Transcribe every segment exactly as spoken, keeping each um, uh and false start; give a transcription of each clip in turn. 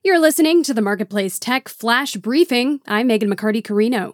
You're listening to the Marketplace Tech Flash Briefing. I'm Megan McCarty-Carino.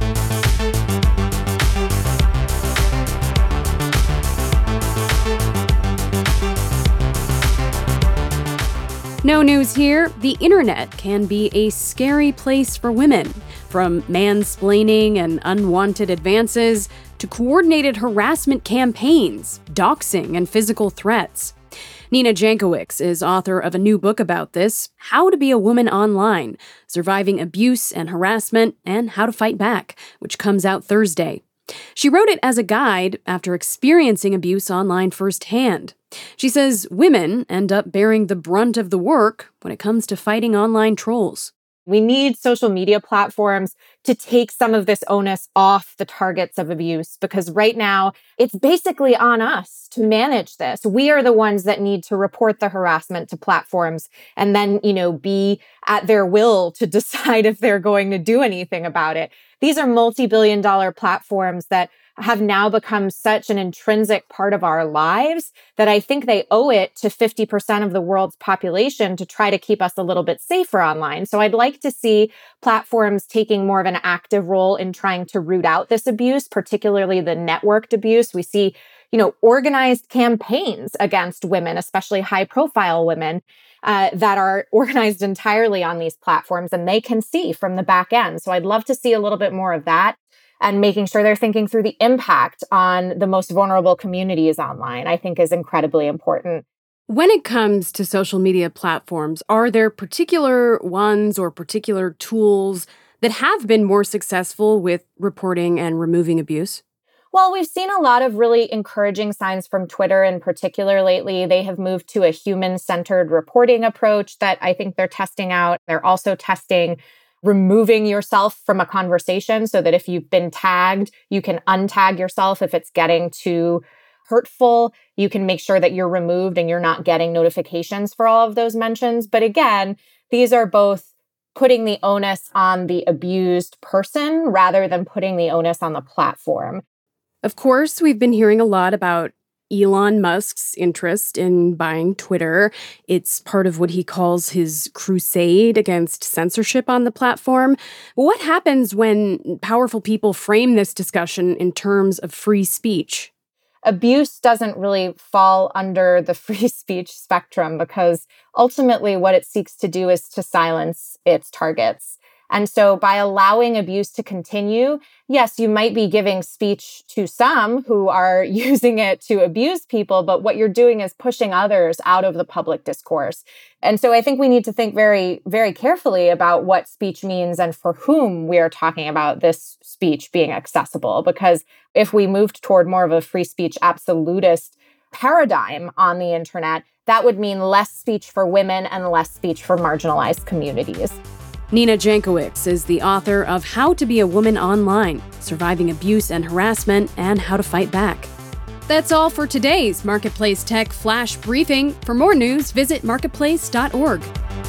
No news here. The internet can be a scary place for women, from mansplaining and unwanted advances to coordinated harassment campaigns, doxing, and physical threats. Nina Jankowicz is author of a new book about this, How to Be a Woman Online, Surviving Abuse and Harassment, and How to Fight Back, which comes out Thursday. She wrote it as a guide after experiencing abuse online firsthand. She says women end up bearing the brunt of the work when it comes to fighting online trolls. We need social media platforms to take some of this onus off the targets of abuse, because right now it's basically on us to manage this. We are the ones that need to report the harassment to platforms and then, you know, be at their will to decide if they're going to do anything about it. These are multi-billion dollar platforms that have now become such an intrinsic part of our lives that I think they owe it to fifty percent of the world's population to try to keep us a little bit safer online. So I'd like to see platforms taking more of an active role in trying to root out this abuse, particularly the networked abuse. We see, you know, organized campaigns against women, especially high-profile women, uh, that are organized entirely on these platforms, and they can see from the back end. So I'd love to see a little bit more of that, and making sure they're thinking through the impact on the most vulnerable communities online, I think is incredibly important. When it comes to social media platforms, are there particular ones or particular tools that have been more successful with reporting and removing abuse? Well, we've seen a lot of really encouraging signs from Twitter in particular lately. They have moved to a human-centered reporting approach that I think they're testing out. They're also testing removing yourself from a conversation so that if you've been tagged, you can untag yourself if it's getting too hurtful. You can make sure that you're removed and you're not getting notifications for all of those mentions. But again, these are both putting the onus on the abused person rather than putting the onus on the platform. Of course, we've been hearing a lot about Elon Musk's interest in buying Twitter. It's part of what he calls his crusade against censorship on the platform. What happens when powerful people frame this discussion in terms of free speech? Abuse doesn't really fall under the free speech spectrum, because ultimately what it seeks to do is to silence its targets. And so by allowing abuse to continue, yes, you might be giving speech to some who are using it to abuse people, but what you're doing is pushing others out of the public discourse. And so I think we need to think very, very carefully about what speech means and for whom we are talking about this speech being accessible. Because if we moved toward more of a free speech absolutist paradigm on the internet, that would mean less speech for women and less speech for marginalized communities. Nina Jankowicz is the author of How to Be a Woman Online, Surviving Abuse and Harassment, and How to Fight Back. That's all for today's Marketplace Tech Flash Briefing. For more news, visit marketplace dot org.